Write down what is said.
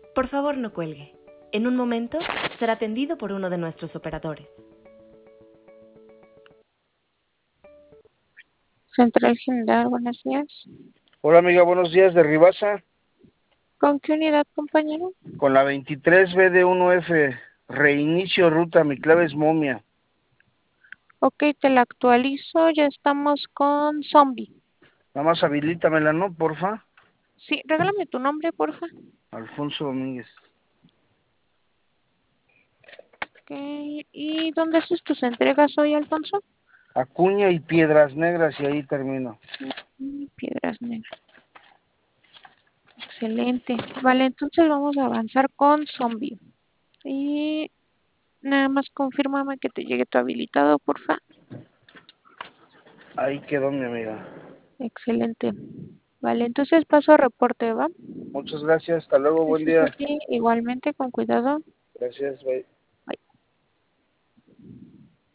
Por favor, no cuelgue. En un momento será atendido por uno de nuestros operadores. Central General, buenos días. Hola amiga, buenos días, de Ribasa, ¿Con qué unidad, compañero? con la 23BD1F, reinicio ruta, mi clave es momia. Ok, te la actualizo, ya estamos con Zombie. Nada más habilítamela, ¿no? Porfa. Sí, regálame tu nombre, porfa. Alfonso Domínguez. Ok, ¿y dónde haces tus entregas hoy, Alfonso? Acuña y Piedras Negras y ahí termino. Piedras Negras. Excelente. Vale, entonces vamos a avanzar con Zombie. Y nada más confírmame que te llegue tu habilitado, porfa. Ahí quedó mi amiga. Excelente. Vale, entonces paso a reporte, ¿va? Muchas gracias, hasta luego, buen Gracias a día. ti, igualmente, con cuidado. Gracias, bye.